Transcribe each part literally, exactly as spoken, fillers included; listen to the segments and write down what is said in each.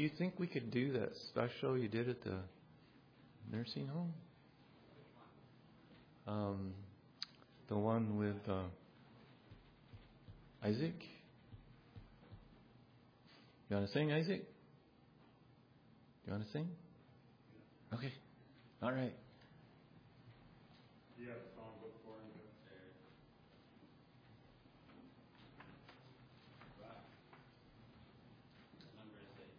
you think we could do that special you did at the nursing home? Um, the one with uh, Isaac? You want to sing, Isaac? You want to sing? Okay. All right. Do you have a songbook for him? Number is eight.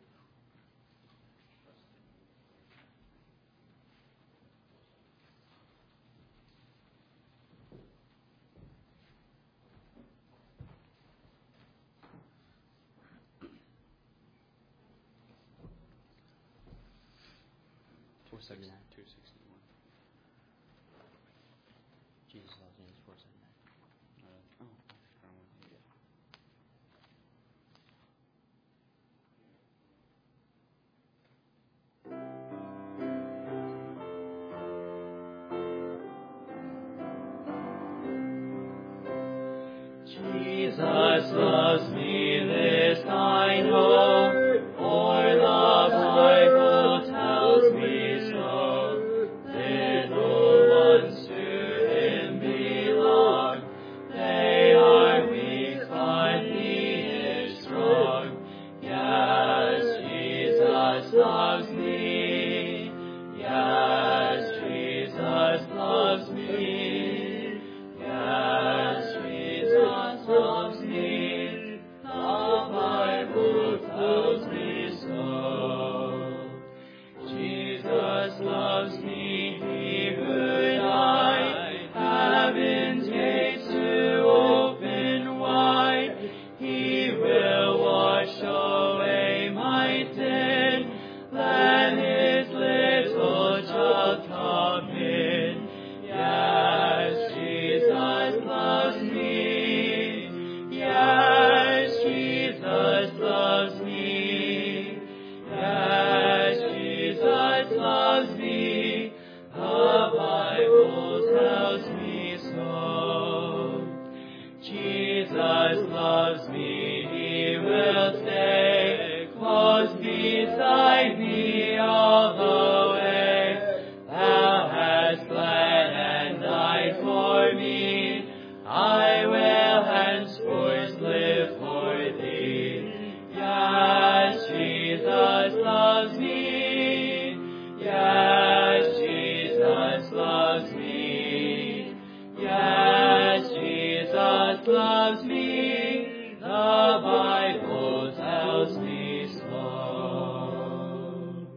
Four seventy nine. Two sixty one. Jesus loves me is four seventy nine. Uh, oh, wrong one. Yeah. Jesus loves me, this I know, for the Bible tells me so. Little ones to Him belong, they are weak, but He is strong. Yes, Jesus loves me. Yes, Jesus loves me. Yes, Jesus loves me. The Bible tells me so. Jesus loves me. He who died, heaven's gates to open wide. He will wash away my sin. Let His little child come in. Yes, Jesus loves me. Yes, Jesus loves me. Yes, Jesus loves me. The Bible tells me so. Jesus loves me. He will stay close beside me all the way. Thou hast bled and died for me. I will henceforth live for thee. Yes, Jesus loves me. Yes, Jesus loves me. Yes, Jesus loves me. The Bible tells me so.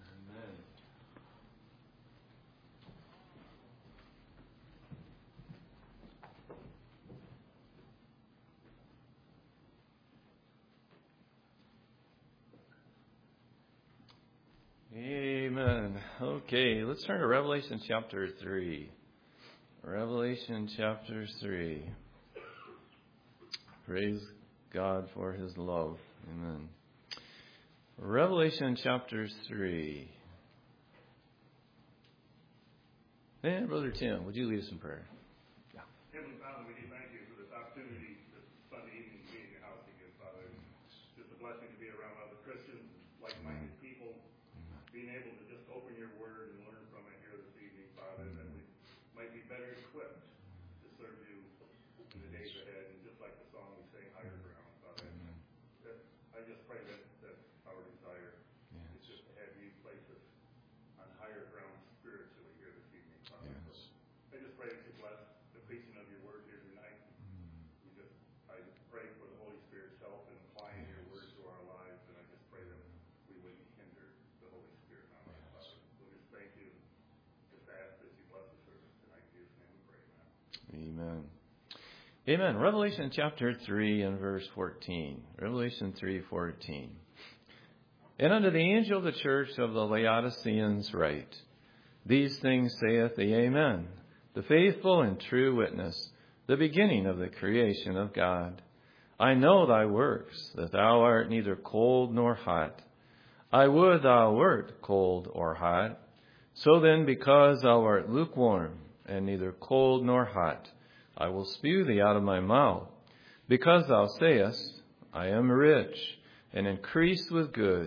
Amen. Okay, let's turn to Revelation chapter three. Revelation chapter three. Praise God for His love. Amen. Revelation chapter three. And Brother Tim, would you lead us in prayer? Yeah. Heavenly Father, we do thank you for this opportunity this Sunday evening to be in your house again, Father. It's just a blessing to be around other Christians, like-minded people, being able to just open your word and learn from it here this evening, Father, that we might be better equipped to serve you in the days ahead. And just like the song we sang, Higher Ground, Father. That, I just pray that that's our desire. It's just to have you place us on higher ground spiritually here this evening, Father. Yes. So I just pray that you bless the preaching of your word here tonight. We just, I pray for the Holy Spirit's help in applying your word to our lives, and I just pray that we wouldn't hinder the Holy Spirit in our lives, Father. So we just thank you. Just ask that you bless the service tonight. In Jesus' name we pray, amen. Amen. Amen. Revelation chapter three and verse fourteen. Revelation three fourteen. And unto the angel of the church of the Laodiceans write, These things saith the Amen, the faithful and true witness, the beginning of the creation of God. I know thy works, that thou art neither cold nor hot. I would thou wert cold or hot. So then, because thou art lukewarm, and neither cold nor hot, I will spew thee out of my mouth. Because thou sayest, I am rich, and increased with goods,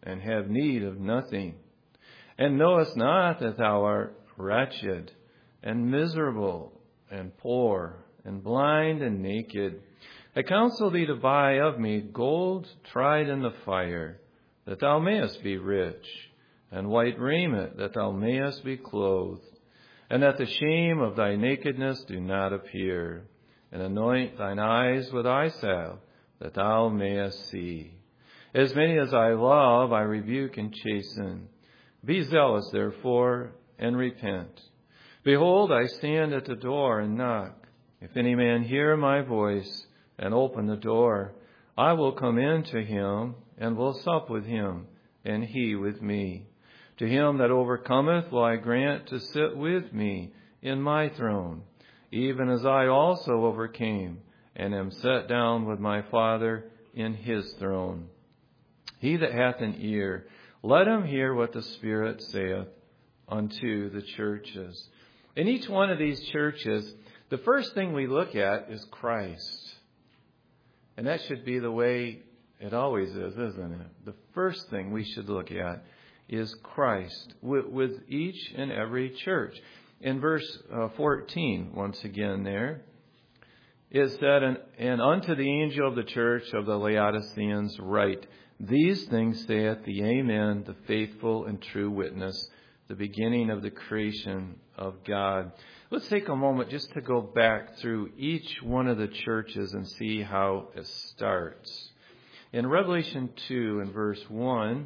and have need of nothing. And knowest not that thou art wretched, and miserable, and poor, and blind, and naked? I counsel thee to buy of me gold tried in the fire, that thou mayest be rich, and white raiment, that thou mayest be clothed, and that the shame of thy nakedness do not appear. And anoint thine eyes with eye salve, that thou mayest see. As many as I love, I rebuke and chasten. Be zealous, therefore, and repent. Behold, I stand at the door and knock. If any man hear my voice and open the door, I will come in to him and will sup with him, and he with me. To him that overcometh will I grant to sit with me in my throne, even as I also overcame and am set down with my Father in his throne. He that hath an ear, let him hear what the Spirit saith unto the churches. In each one of these churches, the first thing we look at is Christ. And that should be the way it always is, isn't it? The first thing we should look at is Christ with, with each and every church. In verse uh, fourteen, once again there, it said, and, and unto the angel of the church of the Laodiceans write, these things saith the Amen, the faithful and true witness, the beginning of the creation of God. Let's take a moment just to go back through each one of the churches and see how it starts. In Revelation two and verse one,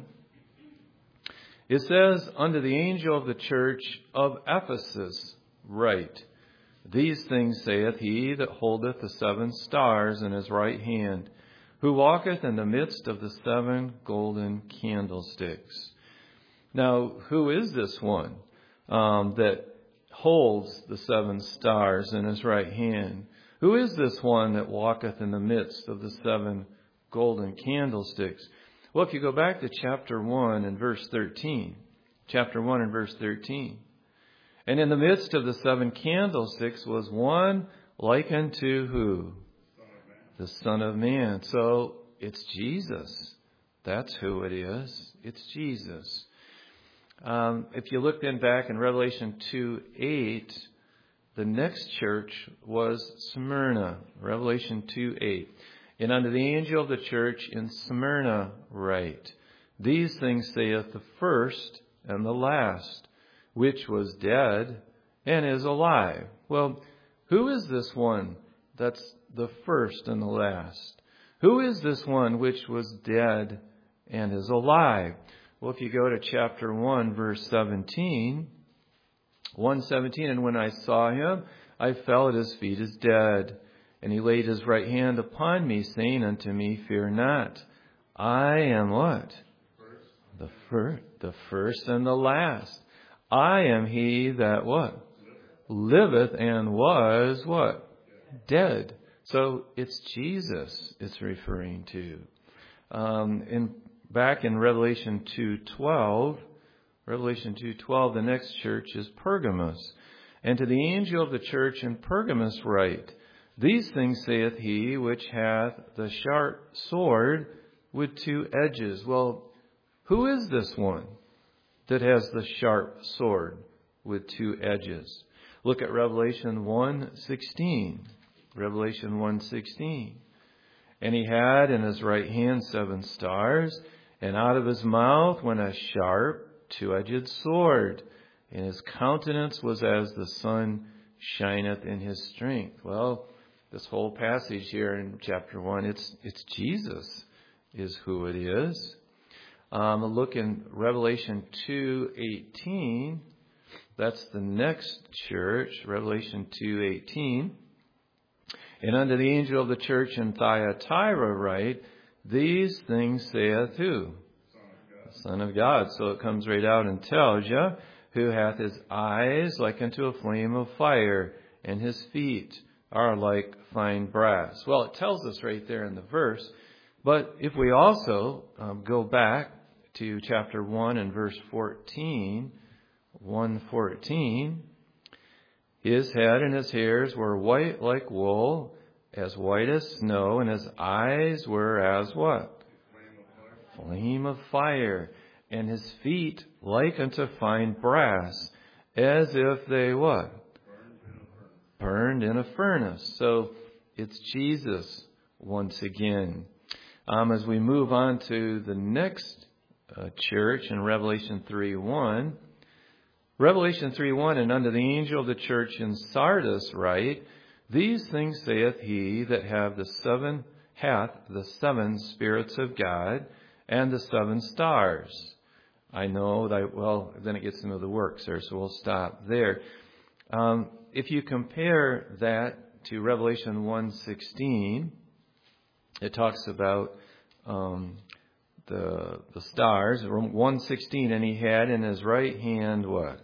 it says, unto the angel of the church of Ephesus write, these things saith he that holdeth the seven stars in his right hand, who walketh in the midst of the seven golden candlesticks. Now, who is this one um, that holds the seven stars in his right hand? Who is this one that walketh in the midst of the seven golden candlesticks? Well, if you go back to chapter one and verse thirteen, chapter one and verse thirteen, and in the midst of the seven candlesticks was one like unto who? The Son of Man. So it's Jesus. That's who it is. It's Jesus. Um, if you look then back in Revelation two eight, the next church was Smyrna. Revelation two eight. And unto the angel of the church in Smyrna write, these things saith the first and the last, which was dead and is alive. Well, who is this one that's the first and the last? Who is this one which was dead and is alive? Well, if you go to chapter one, verse seventeen, one seventeen, and when I saw him, I fell at his feet as dead. And he laid his right hand upon me, saying unto me, fear not. I am what? First. The first, the first and the last. I am he that what? Liveth and was what? Dead. So it's Jesus it's referring to. Um, in back in Revelation two twelve, Revelation two twelve, the next church is Pergamos. And to the angel of the church in Pergamos write, these things saith he which hath the sharp sword with two edges. Well, who is this one that has the sharp sword with two edges? Look at Revelation one sixteen. Revelation one sixteen. And he had in his right hand seven stars, and out of his mouth went a sharp two-edged sword, and his countenance was as the sun shineth in his strength. Well, this whole passage here in chapter one, it's it's Jesus is who it is. Um, look in Revelation two eighteen. That's the next church, Revelation two eighteen. And unto the angel of the church in Thyatira write, these things saith who? The Son of God. So it comes right out and tells you, who hath his eyes like unto a flame of fire, and his feet are like fine brass. Well, it tells us right there in the verse. But if we also um, go back to chapter one and verse fourteen, one fourteen, his head and his hairs were white like wool, as white as snow, and his eyes were as what? flame of fire, and his feet like unto fine brass, as if they what? Burned in a furnace. So it's Jesus once again. Um, as we move on to the next uh, church in Revelation three one, Revelation three one, and unto the angel of the church in Sardis write, these things saith he that have the seven hath the seven spirits of God and the seven stars. I know that, well, then it gets into the works there, so we'll stop there. Um, if you compare that to Revelation one sixteen, it talks about um, the the stars. one sixteen, and he had in his right hand what?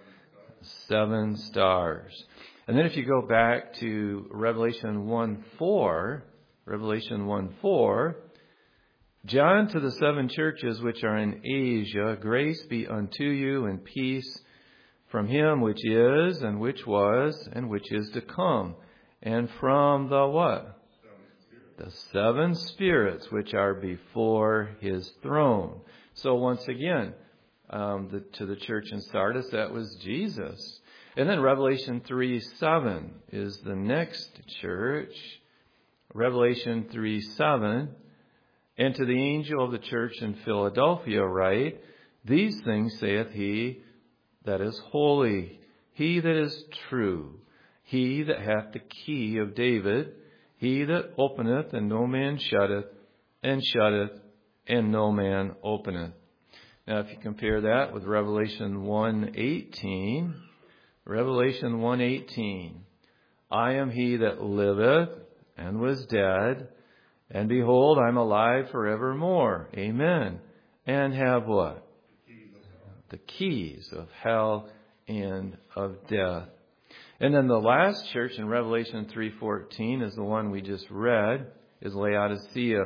Seven stars. And then if you go back to Revelation one four, Revelation one four, John to the seven churches which are in Asia, grace be unto you and peace from him which is, and which was, and which is to come, and from the what? The seven spirits which are before his throne. So once again, um, the, to the church in Sardis, that was Jesus. And then Revelation three seven is the next church. Revelation three seven. And to the angel of the church in Philadelphia write, these things saith he that is holy, he that is true, he that hath the key of David, he that openeth and no man shutteth, and shutteth and no man openeth. Now if you compare that with Revelation one eighteen, Revelation one eighteen, I am he that liveth and was dead, and behold, I'm alive forevermore. Amen. And have what? The keys of hell and of death. And then the last church in Revelation three fourteen is the one we just read, is Laodicea.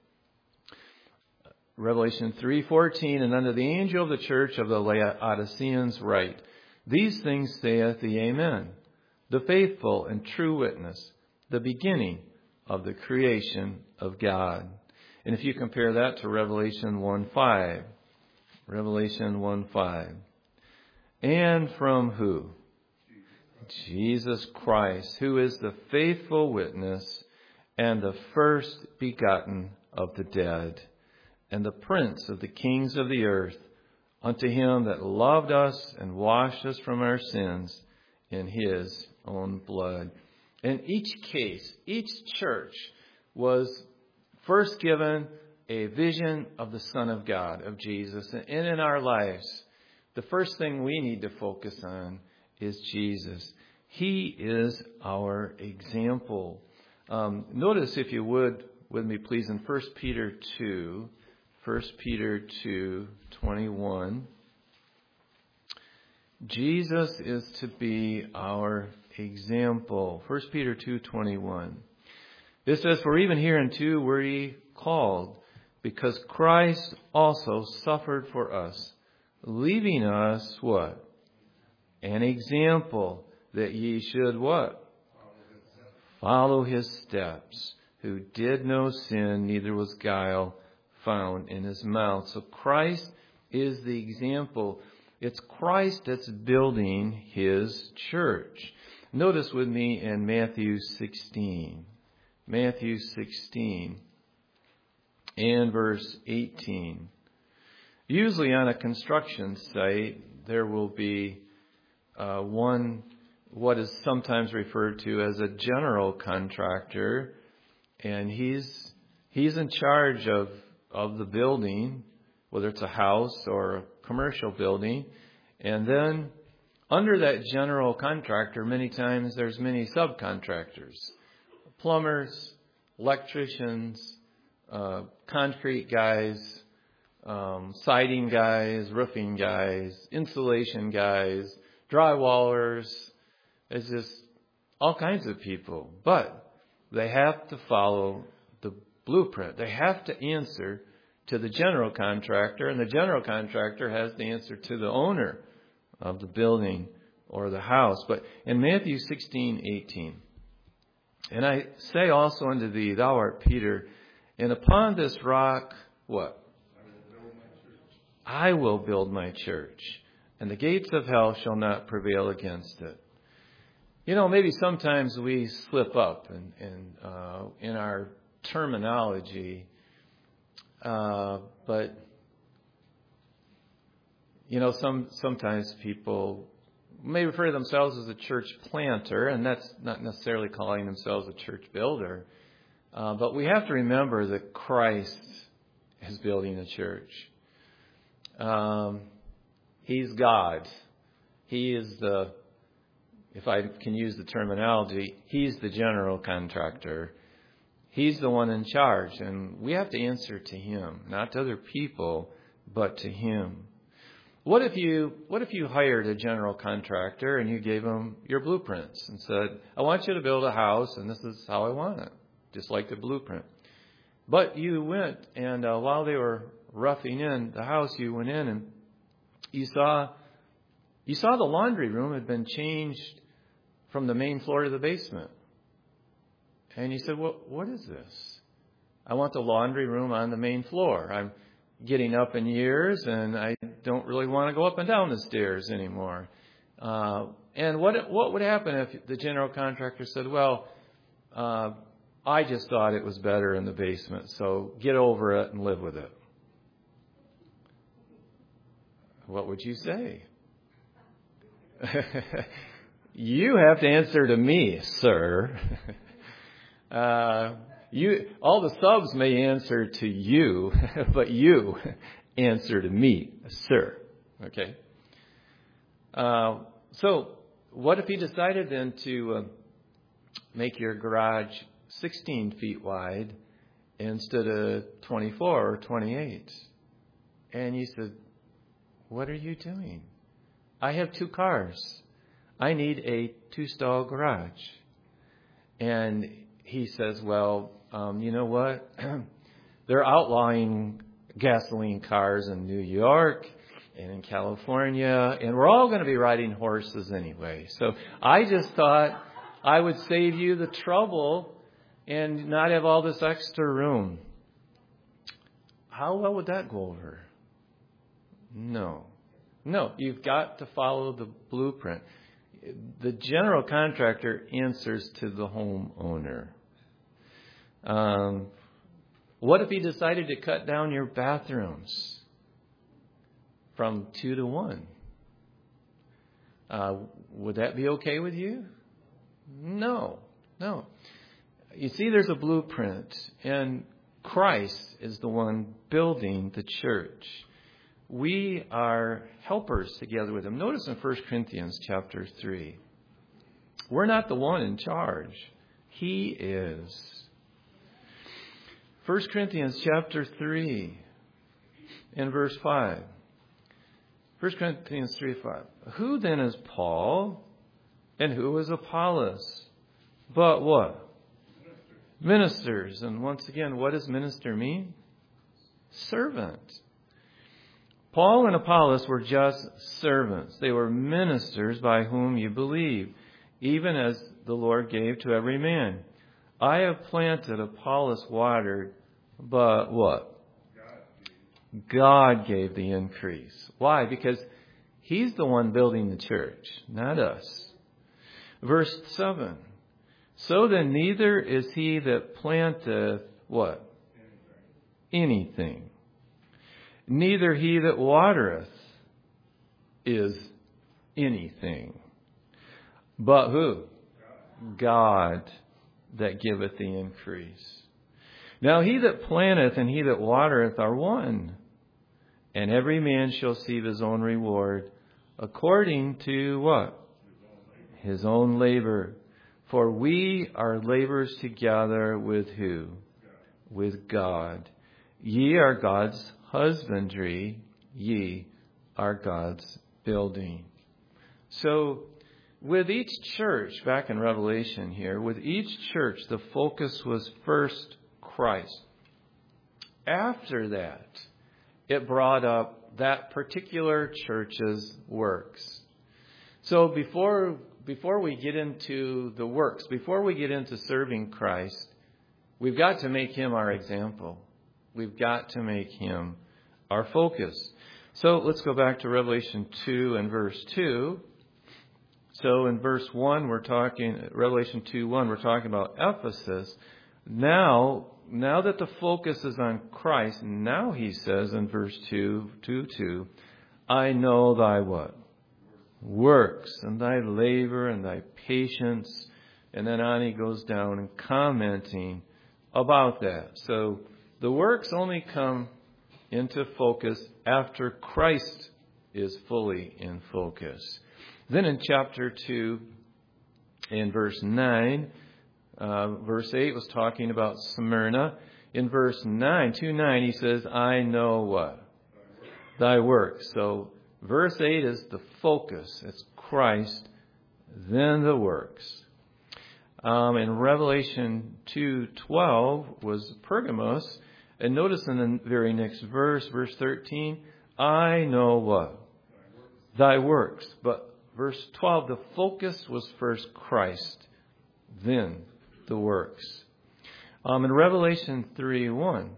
Revelation three fourteen, and unto the angel of the church of the Laodiceans write, these things saith the Amen, the faithful and true witness, the beginning of the creation of God. And if you compare that to Revelation one five, Revelation one five, and from who? Jesus Christ, who is the faithful witness and the first begotten of the dead, and the prince of the kings of the earth, unto him that loved us and washed us from our sins in his own blood. In each case, each church was first given a vision of the Son of God, of Jesus. And in our lives, the first thing we need to focus on is Jesus. He is our example. Um, notice, if you would, with me please, in First Peter two, First Peter two twenty-one, Jesus is to be our example. First Peter two twenty-one. It says, for even hereunto were ye called, because Christ also suffered for us, leaving us what? An example, that ye should what? Follow his steps, who did no sin, neither was guile found in his mouth. So Christ is the example. It's Christ that's building his church. Notice with me in Matthew sixteen. Matthew sixteen and verse eighteen. Usually on a construction site, there will be uh, one, what is sometimes referred to as a general contractor, and he's he's in charge of, of the building, whether it's a house or a commercial building. And then under that general contractor, many times there's many subcontractors, plumbers, electricians, uh, concrete guys, um, siding guys, roofing guys, insulation guys, drywallers. It's just all kinds of people. But they have to follow the blueprint. They have to answer to the general contractor, and the general contractor has to answer to the owner of the building or the house. But in Matthew sixteen eighteen, and I say also unto thee, thou art Peter, and upon this rock, what? I will build my church, and the gates of hell shall not prevail against it. You know, maybe sometimes we slip up in, in, uh, in our terminology, uh, but, you know, some sometimes people may refer to themselves as a church planter, and that's not necessarily calling themselves a church builder. Uh, but we have to remember that Christ is building a church. Um, he's God. He is the, if I can use the terminology, he's the general contractor. He's the one in charge, and we have to answer to him, not to other people, but to him. What if you what if you hired a general contractor and you gave him your blueprints and said, I want you to build a house and this is how I want it, just like the blueprint. But you went and uh, while they were roughing in the house, you went in and you saw you saw the laundry room had been changed from the main floor to the basement. And you said, well, what is this? I want the laundry room on the main floor. I'm getting up in years, and I don't really want to go up and down the stairs anymore. Uh, and what what would happen if the general contractor said, well, uh, I just thought it was better in the basement, so get over it and live with it? What would you say? You have to answer to me, sir. uh You, all the subs may answer to you, but you answer to me, sir. Okay. Uh, so, what if he decided then to uh, make your garage sixteen feet wide instead of twenty-four or twenty-eight? And you said, "What are you doing? I have two cars. I need a two-stall garage." And he says, well, um, you know what? They're outlawing gasoline cars in New York and in California, and we're all going to be riding horses anyway. So I just thought I would save you the trouble and not have all this extra room. How well would that go over? No. No, you've got to follow the blueprint. The general contractor answers to the homeowner. Um, what if he decided to cut down your bathrooms from two to one? Uh, would that be okay with you? No, no. You see, there's a blueprint, and Christ is the one building the church. We are helpers together with him. Notice in First Corinthians chapter three, we're not the one in charge. He is. First Corinthians chapter three and verse five. First Corinthians three five. Who then is Paul and who is Apollos? But what? Ministers. And once again, what does minister mean? Servant. Paul and Apollos were just servants. They were ministers by whom you believe, even as the Lord gave to every man. I have planted, Apollos watered, but what? God gave the increase. Why? Because he's the one building the church, not us. Verse seven. So then neither is he that planteth what? Anything. Neither he that watereth is anything. But who? God that giveth the increase. Now he that planteth and he that watereth are one, and every man shall receive his own reward according to what? His own labor. For we are laborers together with who? With God. Ye are God's husbandry, ye are God's building. So, with each church, back in Revelation here, with each church, the focus was first Christ. After that, it brought up that particular church's works. So before before we get into the works, before we get into serving Christ, we've got to make him our example. We've got to make him our focus. So let's go back to Revelation two and verse two. So in verse one, we're talking, Revelation two one, we're talking about Ephesus. Now, now that the focus is on Christ, now he says in verse two, two, two, I know thy what? Works, and thy labor, and thy patience. And then on he goes down and commenting about that. So the works only come into focus after Christ is fully in focus. Then in chapter two, in verse nine, uh, verse eight was talking about Smyrna. In verse nine, two nine, he says, I know what? Thy works. So verse eight is the focus. It's Christ, then the works. Um, in Revelation two twelve was Pergamos. And notice in the very next verse, verse thirteen, I know what? Thy works. But verse twelve, the focus was first Christ, then the works. Um, in Revelation three one,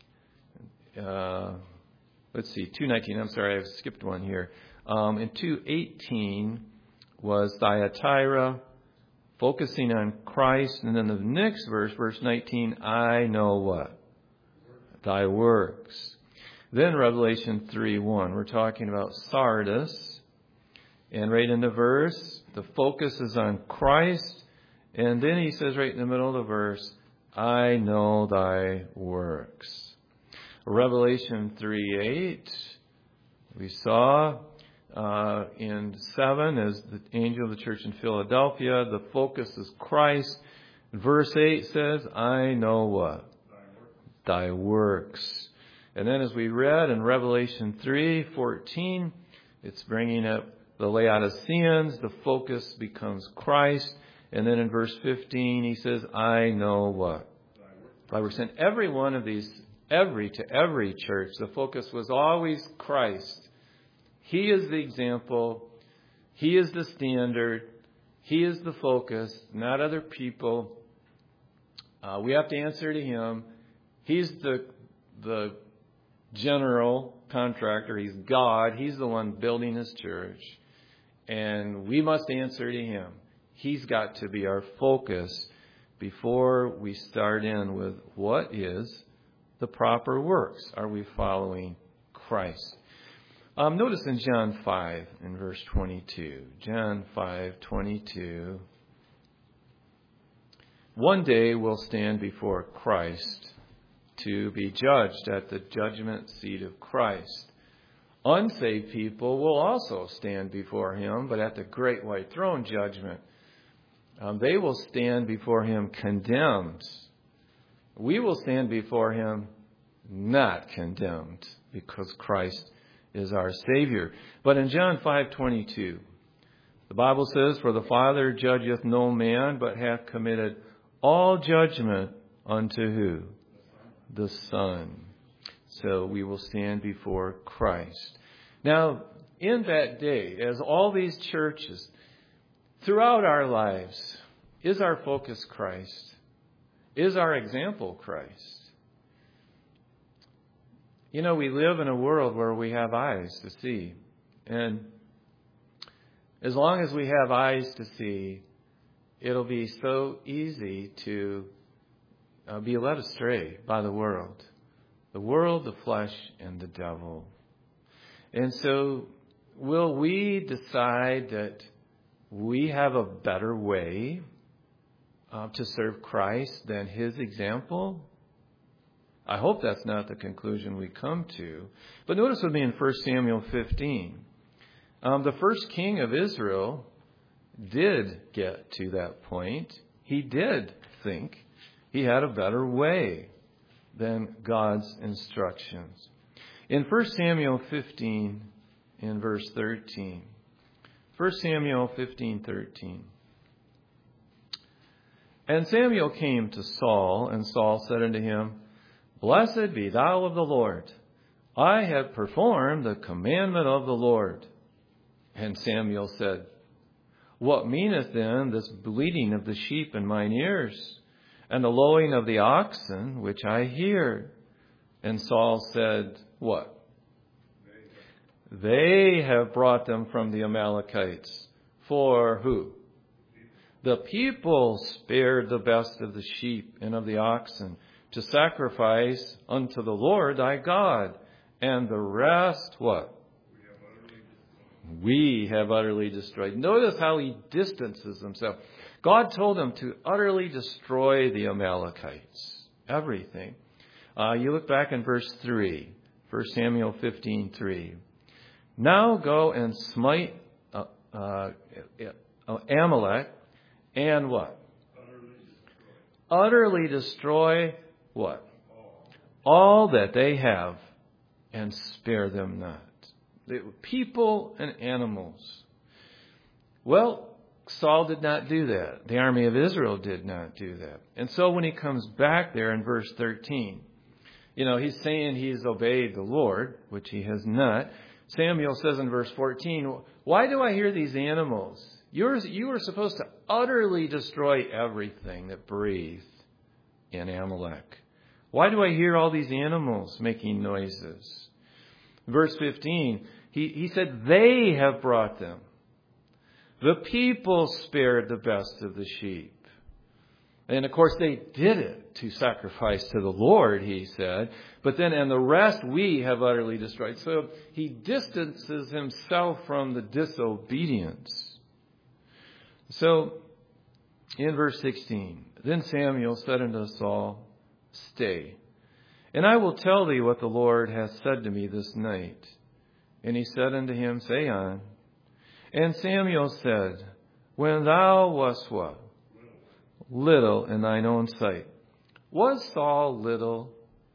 uh, let's see, two nineteen, I'm sorry, I've skipped one here. Um, in two eighteen was Thyatira, focusing on Christ. And then the next verse, verse nineteen, I know what? Thy works. Then Revelation three one, we're talking about Sardis. And right in the verse, the focus is on Christ. And then he says right in the middle of the verse, I know thy works. Revelation three eight, we saw uh, in seven as the angel of the church in Philadelphia, the focus is Christ. Verse eight says, I know what? Thy works. And then as we read in Revelation three fourteen, it's bringing up the Laodiceans. The focus becomes Christ. And then in verse fifteen, he says, I know what? Thy works. And every one of these, every to every church, the focus was always Christ. He is the example. He is the standard. He is the focus, not other people. Uh, we have to answer to him. He's the the general contractor. He's God. He's the one building his church. And we must answer to him. He's got to be our focus before we start in with what is the proper works. Are we following Christ? Um, notice in John five, in verse twenty-two. John five twenty-two. One day we'll stand before Christ to be judged at the judgment seat of Christ. Unsaved people will also stand before him, but at the great white throne judgment, um, they will stand before him condemned. We will stand before him not condemned because Christ is our Savior. But in John five twenty-two, the Bible says, For the Father judgeth no man, but hath committed all judgment unto who? The Son. So we will stand before Christ. Now, in that day, as all these churches, throughout our lives, is our focus Christ? Is our example Christ? You know, we live in a world where we have eyes to see. And as long as we have eyes to see, it'll be so easy to uh, be led astray by the world. The world, the flesh, and the devil. And so, will we decide that we have a better way uh, to serve Christ than his example? I hope that's not the conclusion we come to. But notice with me in First Samuel fifteen. Um, the first king of Israel did get to that point. He did think he had a better way than God's instructions. In First Samuel fifteen, in verse thirteen. First Samuel fifteen thirteen. And Samuel came to Saul, and Saul said unto him, Blessed be thou of the Lord. I have performed the commandment of the Lord. And Samuel said, What meaneth then this bleating of the sheep in mine ears, and the lowing of the oxen which I hear? And Saul said, What? They have brought them from the Amalekites. For who? The people spared the best of the sheep and of the oxen to sacrifice unto the Lord thy God. And the rest, what? We have utterly destroyed. Notice how he distances himself. God told him to utterly destroy the Amalekites. Everything. Uh, you look back in verse three. First Samuel fifteen three. Now go and smite uh, uh, Amalek and what? Utterly destroy. Utterly destroy what? All. All that they have, and spare them not. They were people and animals. Well, Saul did not do that. The army of Israel did not do that. And so when he comes back there in verse thirteen, you know, he's saying he's obeyed the Lord, which he has not. Samuel says in verse fourteen, why do I hear these animals? You're, you were supposed to utterly destroy everything that breathed in Amalek. Why do I hear all these animals making noises? Verse fifteen, he, he said, they have brought them. The people spared the best of the sheep. And of course they did it to sacrifice to the Lord, he said. But then, and the rest we have utterly destroyed. So he distances himself from the disobedience. So, in verse sixteen, then Samuel said unto Saul, stay, and I will tell thee what the Lord hath said to me this night. And he said unto him, say on. And Samuel said, when thou wast what? Little in thine own sight. Was Saul little?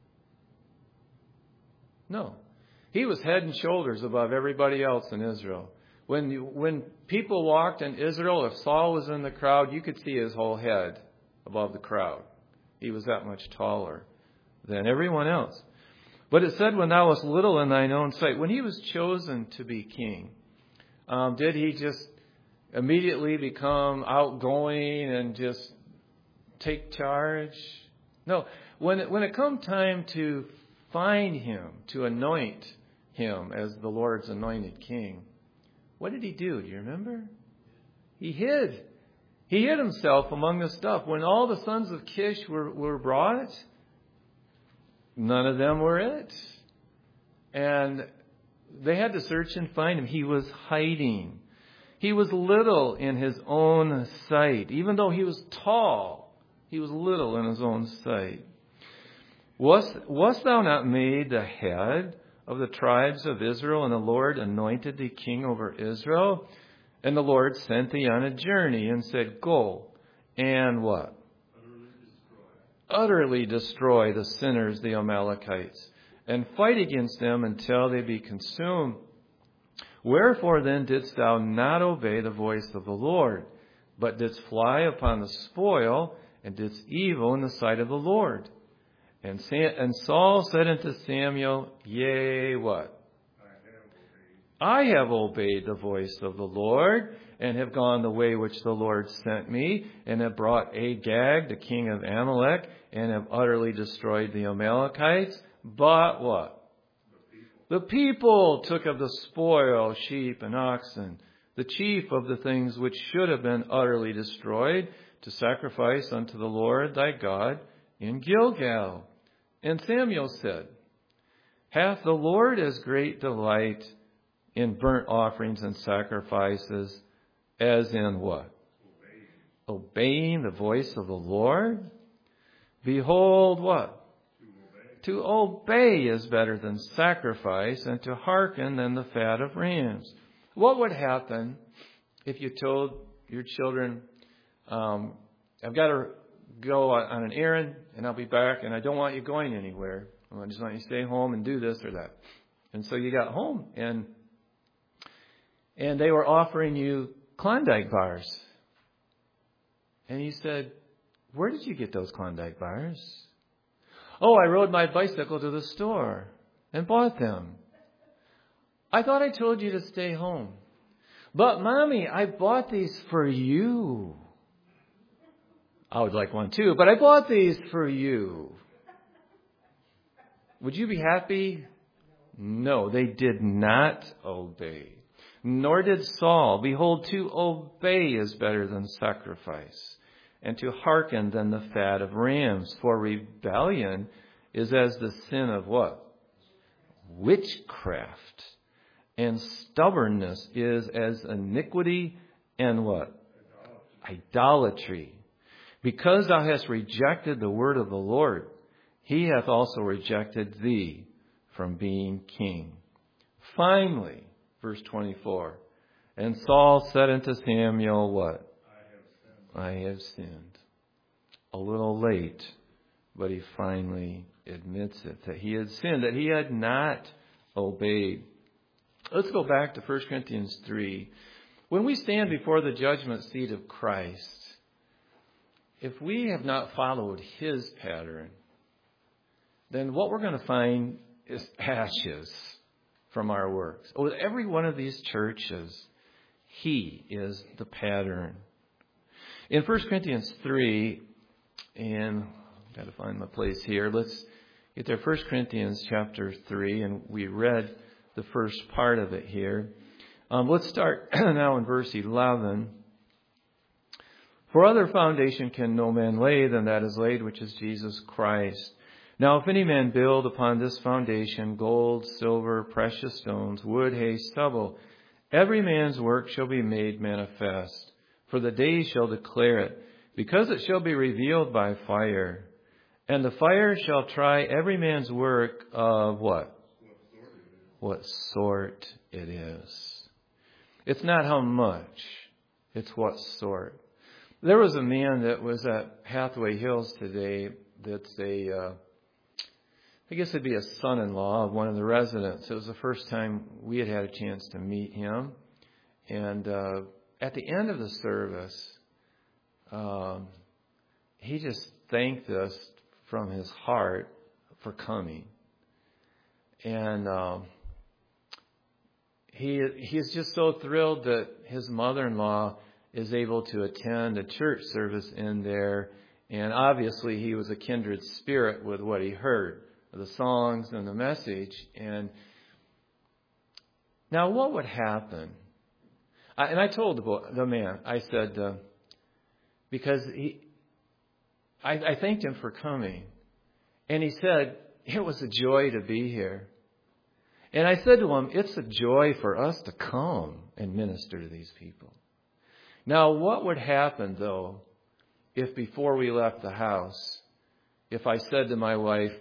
No. He was head and shoulders above everybody else in Israel. When you, when people walked in Israel, if Saul was in the crowd, you could see his whole head above the crowd. He was that much taller than everyone else. But it said, when thou wast little in thine own sight, when he was chosen to be king, um, did he just immediately become outgoing and just take charge? No. When it, when it come time to find him, to anoint him as the Lord's anointed king, what did he do? Do you remember? He hid. He hid himself among the stuff. When all the sons of Kish were, were brought, none of them were it. And they had to search and find him. He was hiding. He was little in his own sight. Even though he was tall, he was little in his own sight. Was, wast thou not made the head of the tribes of Israel, and the Lord anointed thee king over Israel? And the Lord sent thee on a journey and said, go and what? Utterly destroy. Utterly destroy the sinners, the Amalekites, and fight against them until they be consumed. Wherefore then didst thou not obey the voice of the Lord, but didst fly upon the spoil, and didst evil in the sight of the Lord? And, Sam, and Saul said unto Samuel, yea, what? I have obeyed the voice of the Lord, and have gone the way which the Lord sent me, and have brought Agag, the king of Amalek, and have utterly destroyed the Amalekites. But what? The people. The people took of the spoil sheep and oxen, the chief of the things which should have been utterly destroyed, to sacrifice unto the Lord thy God in Gilgal. And Samuel said, hath the Lord as great delight in burnt offerings and sacrifices as in what? Obeying, Obeying the voice of the Lord? Behold what? To obey. To obey is better than sacrifice, and to hearken than the fat of rams. What would happen if you told your children, um, I've got to go on an errand and I'll be back, and I don't want you going anywhere. I just want you to stay home and do this or that. And so you got home, and and they were offering you Klondike bars. And you said, where did you get those Klondike bars? Oh, I rode my bicycle to the store and bought them. I thought I told you to stay home. But Mommy, I bought these for you. I would like one too, but I bought these for you. Would you be happy? No, they did not obey. Nor did Saul. Behold, to obey is better than sacrifice, and to hearken than the fat of rams. For rebellion is as the sin of what? Witchcraft. And stubbornness is as iniquity and what? Idolatry. Because thou hast rejected the word of the Lord, he hath also rejected thee from being king. Finally, verse twenty-four, and Saul said unto Samuel, what? I have sinned. I have sinned. A little late, but he finally admits it, that he had sinned, that he had not obeyed. Let's go back to First Corinthians three. When we stand before the judgment seat of Christ, if we have not followed his pattern, then what we're going to find is ashes from our works. With every one of these churches, he is the pattern. In First Corinthians three, and I've got to find my place here. Let's get there. First Corinthians chapter three, and we read the first part of it here. Um, let's start now in verse eleven. For other foundation can no man lay than that is laid, which is Jesus Christ. Now if any man build upon this foundation gold, silver, precious stones, wood, hay, stubble, every man's work shall be made manifest. For the day shall declare it, because it shall be revealed by fire. And the fire shall try every man's work of what? What sort it is. It's not how much, it's what sort. There was a man that was at Hathaway Hills today that's a, uh, I guess it'd be a son-in-law of one of the residents. It was the first time we had had a chance to meet him. And uh, at the end of the service, um, he just thanked us from his heart for coming. And um, he he's just so thrilled that his mother-in-law is able to attend a church service in there. And obviously he was a kindred spirit with what he heard, the songs and the message. And now what would happen? I, and I told the, boy, the man, I said, uh, because he, I, I thanked him for coming. And he said, it was a joy to be here. And I said to him, it's a joy for us to come and minister to these people. Now, what would happen, though, if before we left the house, if I said to my wife,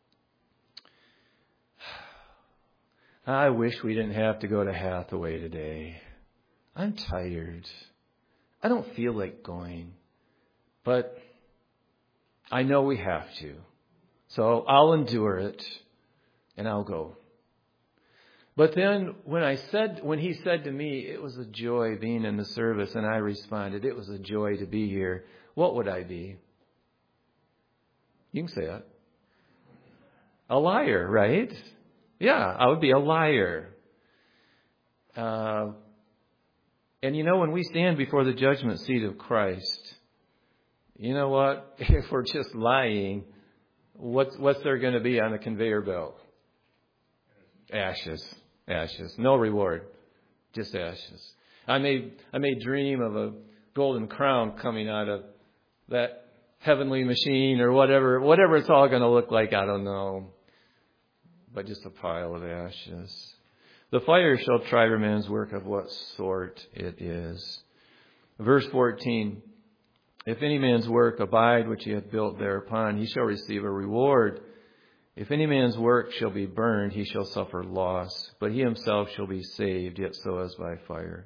I wish we didn't have to go to Hathaway today. I'm tired. I don't feel like going. But I know we have to. So I'll endure it and I'll go. But then when I said, when he said to me, it was a joy being in the service, and I responded, it was a joy to be here, what would I be? You can say it. A liar, right? Yeah, I would be a liar. Uh, and you know, when we stand before the judgment seat of Christ, you know what? If we're just lying, what's, what's there going to be on the conveyor belt? Ashes. Ashes. No reward. Just ashes. I may, I may dream of a golden crown coming out of that heavenly machine or whatever, whatever it's all going to look like, I don't know. But just a pile of ashes. The fire shall try every man's work of what sort it is. Verse fourteen. If any man's work abide which he hath built thereupon, he shall receive a reward. If any man's work shall be burned, he shall suffer loss, but he himself shall be saved, yet so as by fire.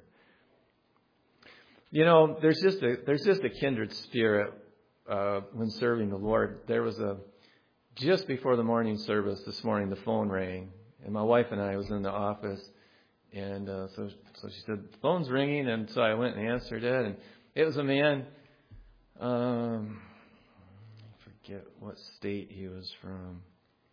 You know, there's just a there's just a kindred spirit uh, when serving the Lord. There was a just before the morning service this morning, the phone rang, and my wife and I was in the office, and uh, so so she said, the phone's ringing, and so I went and answered it, and it was a man. Um, I forget what state he was from.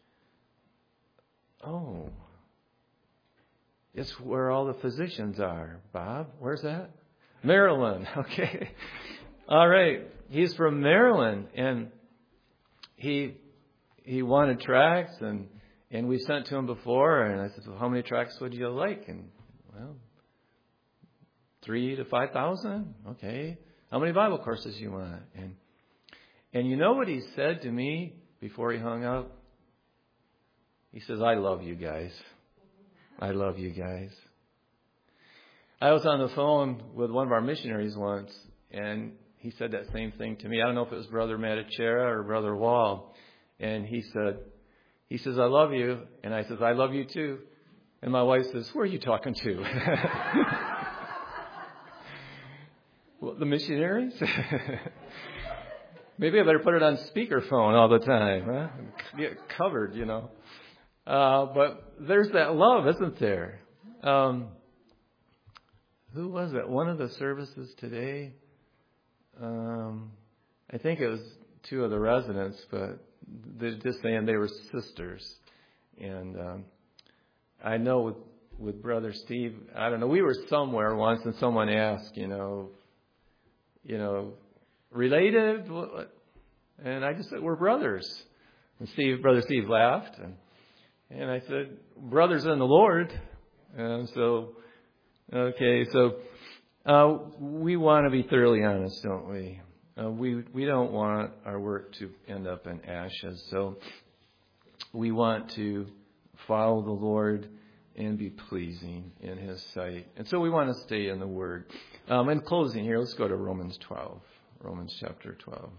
Oh, it's where all the physicians are, Bob. Where's that? Maryland. Okay. All right. He's from Maryland, and he he wanted tracts, and and we sent to him before, and I said, well, how many tracts would you like? And, well, three to five thousand? Okay. How many Bible courses you want? And, and you know what he said to me before he hung up? He says, I love you guys. I love you guys. I was on the phone with one of our missionaries once, and he said that same thing to me. I don't know if it was Brother Matichera or Brother Wall. And he said, he says, I love you. And I says, I love you too. And my wife says, who are you talking to? Well, the missionaries? Maybe I better put it on speakerphone all the time. Huh? Get covered, you know. Uh, but there's that love, isn't there? Um, who was it? One of the services today? Um, I think it was two of the residents, but they're just saying they were sisters. And um, I know with, with Brother Steve, I don't know, we were somewhere once and someone asked, you know, you know, related? And I just said, we're brothers. And Steve, Brother Steve laughed. And, and I said, brothers in the Lord. And so, okay, so uh, we want to be thoroughly honest, don't we? Uh, we we don't want our work to end up in ashes. So we want to follow the Lord and be pleasing in His sight. And so we want to stay in the Word. Um, in closing here, let's go to Romans twelve. Romans chapter twelve.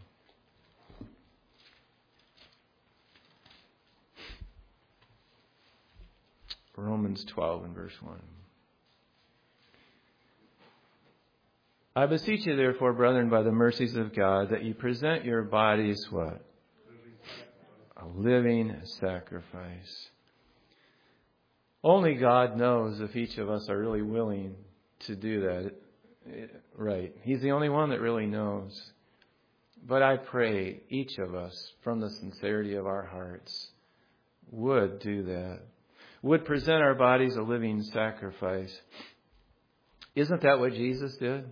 Romans twelve and verse one. I beseech you, therefore, brethren, by the mercies of God, that ye present your bodies, what? A living sacrifice. Only God knows if each of us are really willing to do that. Right. He's the only one that really knows. But I pray each of us, from the sincerity of our hearts, would do that. Would present our bodies a living sacrifice. Isn't that what Jesus did?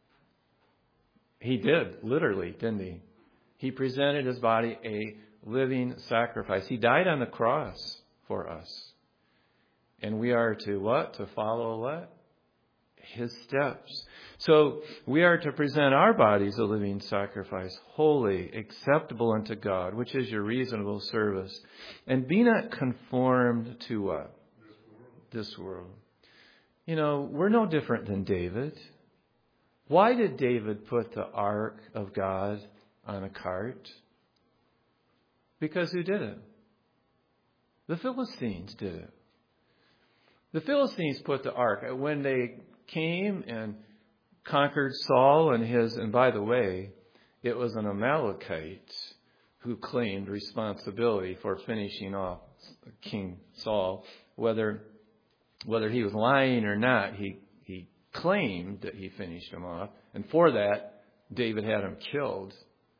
He did, literally, didn't he? He presented his body a living sacrifice. He died on the cross for us. And we are to what? To follow what? His steps. So we are to present our bodies a living sacrifice, holy, acceptable unto God, which is your reasonable service. And be not conformed to what? This world. You know, we're no different than David. Why did David put the ark of God on a cart? Because who did it? The Philistines did it. The Philistines put the ark. When they came and conquered Saul and his, and by the way, it was an Amalekite who claimed responsibility for finishing off King Saul. Whether whether he was lying or not, he he claimed that he finished him off. And for that, David had him killed.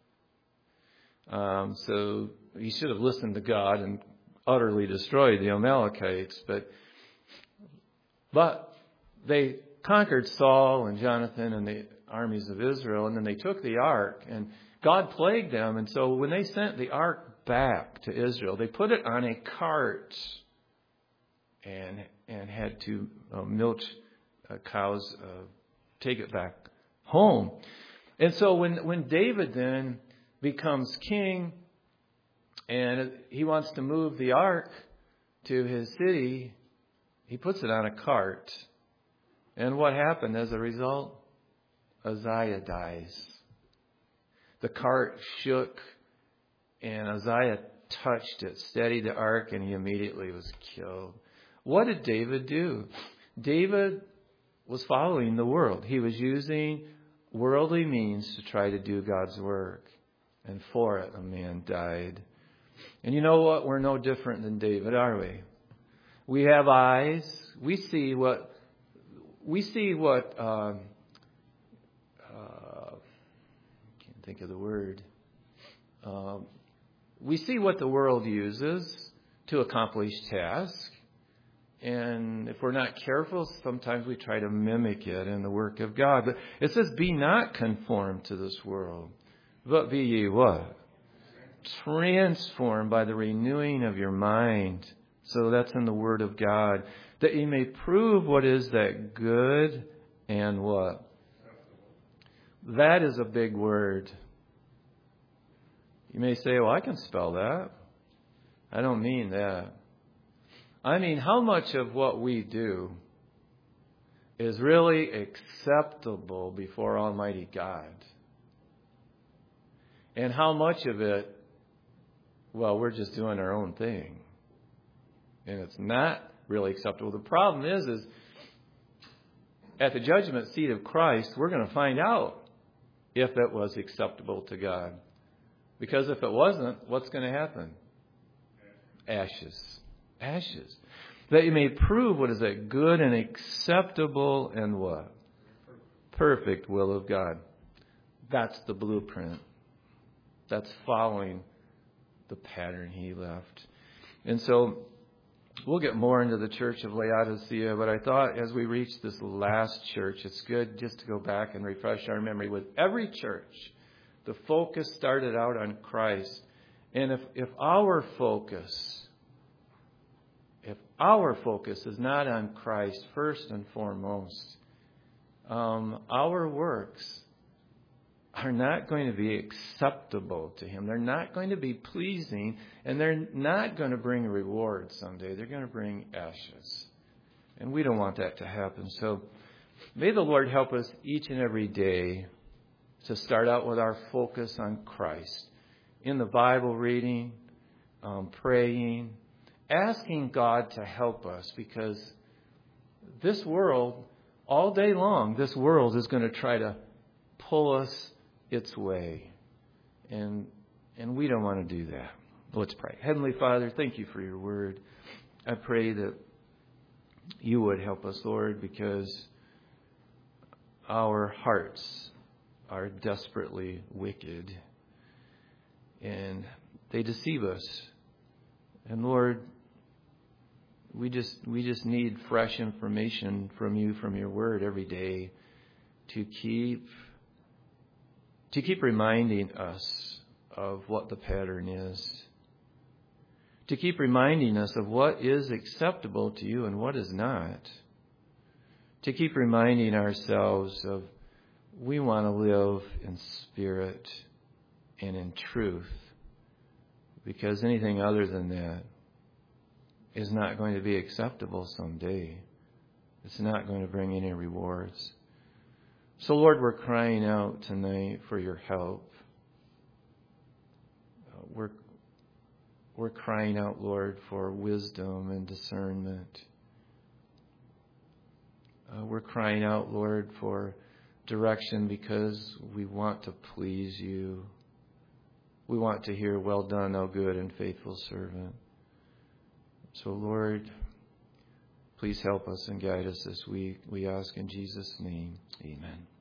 Um, so he should have listened to God and utterly destroyed the Amalekites. But But they conquered Saul and Jonathan and the armies of Israel, and then they took the ark, and God plagued them. And so when they sent the ark back to Israel, they put it on a cart and and had to uh, milch uh, cows, uh, take it back home. And so when, when David then becomes king and he wants to move the ark to his city, he puts it on a cart. And what happened as a result? Uzziah dies. The cart shook, and Uzziah touched it, steadied the ark, and he immediately was killed. What did David do? David was following the world. He was using worldly means to try to do God's work. And for it, a man died. And you know what? We're no different than David, are we? We have eyes. We see what, we see what, um, uh, can't think of the word. Um, we see what the world uses to accomplish tasks. And if we're not careful, sometimes we try to mimic it in the work of God. But it says, be not conformed to this world, but be ye what? Transformed by the renewing of your mind, So that's in the Word of God. That ye may prove what is that good and what? That is a big word. You may say, well, I can spell that. I don't mean that. I mean, how much of what we do is really acceptable before Almighty God? And how much of it, well, we're just doing our own thing. And it's not really acceptable. The problem is, is at the judgment seat of Christ, we're going to find out if it was acceptable to God. Because if it wasn't, what's going to happen? Ashes. Ashes. That you may prove what is that good and acceptable and what? Perfect will of God. That's the blueprint. That's following the pattern He left. And so we'll get more into the church of Laodicea, but I thought as we reach this last church, it's good just to go back and refresh our memory. With every church, the focus started out on Christ. And if, if our focus, if our focus is not on Christ first and foremost, um, our works are not going to be acceptable to Him. They're not going to be pleasing, and they're not going to bring reward someday. They're going to bring ashes. And we don't want that to happen. So may the Lord help us each and every day to start out with our focus on Christ. In the Bible reading, um, praying, asking God to help us, because this world, all day long, this world is going to try to pull us its way. And and we don't want to do that. Let's pray. Heavenly Father, thank you for your word. I pray that you would help us, Lord, because our hearts are desperately wicked and they deceive us. And Lord, we just we just need fresh information from you, from your word every day to keep to keep reminding us of what the pattern is. To keep reminding us of what is acceptable to you and what is not. To keep reminding ourselves of we want to live in spirit and in truth, because anything other than that is not going to be acceptable someday. It's not going to bring any rewards. So, Lord, we're crying out tonight for your help. Uh, we're, we're crying out, Lord, for wisdom and discernment. Uh, we're crying out, Lord, for direction because we want to please you. We want to hear, well done, thou good and faithful servant. So, Lord, please help us and guide us this week. We ask in Jesus' name. Amen.